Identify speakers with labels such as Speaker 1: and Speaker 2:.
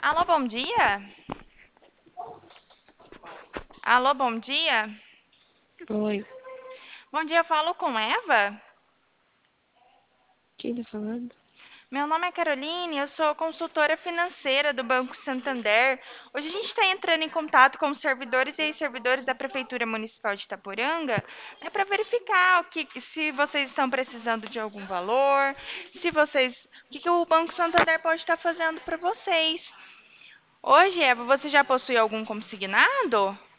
Speaker 1: Alô, bom dia? Alô, bom dia?
Speaker 2: Oi,
Speaker 1: Bom dia, eu falo com Eva?
Speaker 2: quem tá falando?
Speaker 1: Meu nome é Caroline, eu sou consultora financeira do Banco Santander. Hoje a gente está entrando em contato com os servidores e servidores da Prefeitura Municipal de Itaporanga, para verificar se vocês estão precisando de algum valor, o que o Banco Santander pode estar fazendo para vocês. Hoje, Eva, você já possui algum consignado?